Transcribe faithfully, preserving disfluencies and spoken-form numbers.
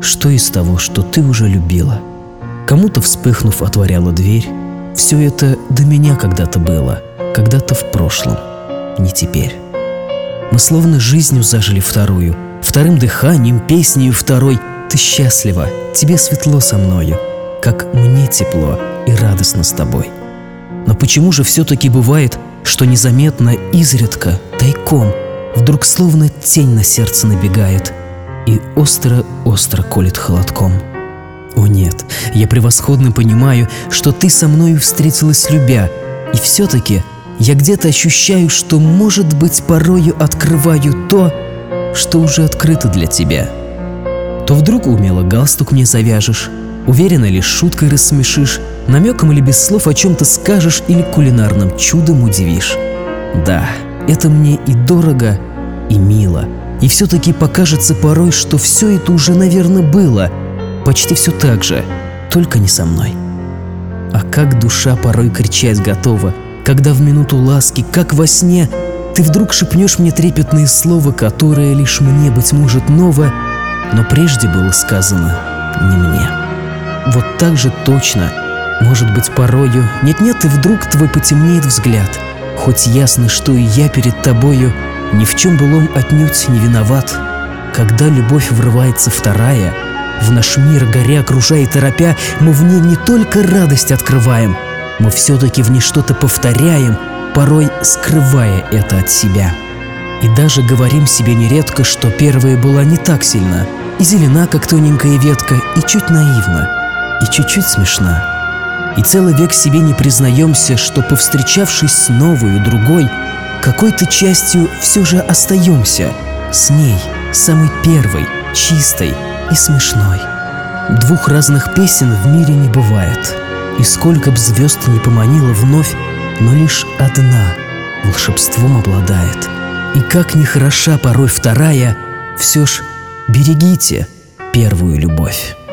что из того, что ты уже любила? Кому-то, вспыхнув, отворяла дверь. Все это до меня когда-то было, когда-то в прошлом, не теперь. Мы словно жизнью зажили вторую, вторым дыханием, песнею второй. Ты счастлива, тебе светло со мною, как мне тепло и радостно с тобой. Но почему же все-таки бывает, что незаметно, изредка, тайком, вдруг словно тень на сердце набегает и остро-остро колет холодком? О нет, я превосходно понимаю, что ты со мною встретилась любя, и все-таки я где-то ощущаю, что, может быть, порою открываю то, что уже открыто для тебя. То вдруг умело галстук мне завяжешь, уверенно ли шуткой рассмешишь, намеком или без слов о чем-то скажешь или кулинарным чудом удивишь. Да, это мне и дорого, и мило, и все-таки покажется порой, что все это уже, наверное, было, почти все так же, только не со мной. А как душа порой кричать готова, когда в минуту ласки, как во сне, ты вдруг шепнешь мне трепетные слова, которое лишь мне, быть может, ново, но прежде было сказано не мне. Вот так же точно, может быть, порою, нет-нет, и вдруг твой потемнеет взгляд, хоть ясно, что и я перед тобою ни в чем былом отнюдь не виноват. Когда любовь врывается вторая, в наш мир горя, окружая и торопя, мы в ней не только радость открываем, мы все-таки в ней что-то повторяем, порой скрывая это от себя. И даже говорим себе нередко, что первая была не так сильна, и зелена, как тоненькая ветка, и чуть наивна, и чуть-чуть смешна. И целый век себе не признаемся, что, повстречавшись с новою, другой, какой-то частью все же остаемся с ней, самой первой, чистой и смешной. Двух разных песен в мире не бывает, и сколько б звезд не поманила вновь, но лишь одна волшебством обладает. И как ни хороша порой вторая, все ж берегите первую любовь.